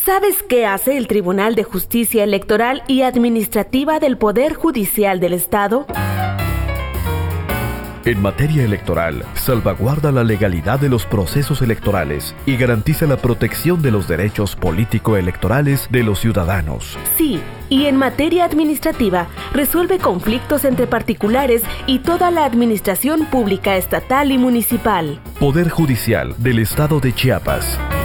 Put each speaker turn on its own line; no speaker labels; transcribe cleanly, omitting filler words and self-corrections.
¿Sabes qué hace el Tribunal de Justicia Electoral y Administrativa del Poder Judicial del Estado?
En materia electoral, salvaguarda la legalidad de los procesos electorales y garantiza la protección de los derechos político-electorales de los ciudadanos.
Sí, y en materia administrativa, resuelve conflictos entre particulares y toda la administración pública estatal y municipal.
Poder Judicial del Estado de Chiapas.